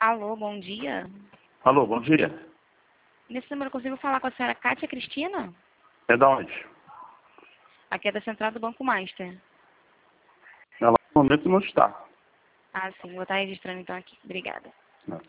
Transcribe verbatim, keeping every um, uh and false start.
Alô, bom dia. Alô, bom dia. Nesse número eu consigo falar com a senhora Kátia Cristina? É da onde? Aqui é da central do Banco Master. Ela no momento não está. Ah, sim. Vou estar registrando então aqui. Obrigada.